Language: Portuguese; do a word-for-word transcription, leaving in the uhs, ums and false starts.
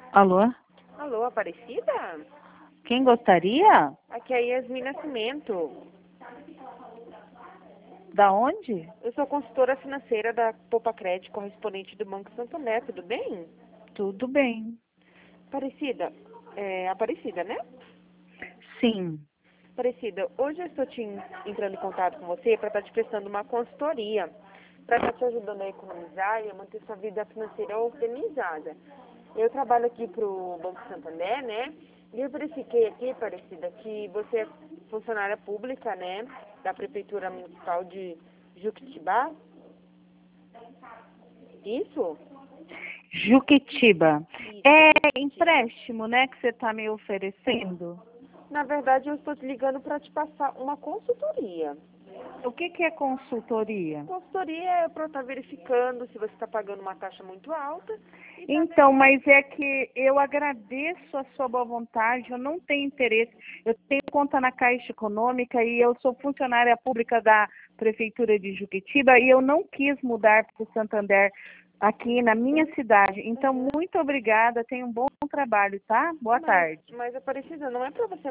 Alô? Alô, Aparecida? Quem gostaria? Aqui é a Yasmin Nascimento. Da onde? Eu sou consultora financeira da Poupa Crédito, correspondente do Banco Santander, tudo bem? Tudo bem. Aparecida, é Aparecida, né? Sim. Aparecida, hoje eu estou te entrando em contato com você para estar te prestando uma consultoria, para estar te ajudando a economizar e a manter sua vida financeira organizada. Eu trabalho aqui para o Banco Santander, né? E eu verifiquei aqui, Aparecida, que você é funcionária pública, né? Da Prefeitura Municipal de Juquitibá. Isso? Juquitiba. Isso, É Juquitibá. empréstimo, né, que você está me oferecendo? Na verdade, eu estou te ligando para te passar uma consultoria. O que, que é consultoria? Consultoria é para estar verificando se você está pagando uma taxa muito alta. E tá Então, mas é que eu agradeço a sua boa vontade, eu não tenho interesse. Eu tenho conta na Caixa Econômica e eu sou funcionária pública da Prefeitura de Juquitiba e eu não quis mudar para o Santander aqui na minha cidade. Então, muito obrigada, tenha um bom trabalho, tá? Boa mas, tarde. mas Aparecida, não é para você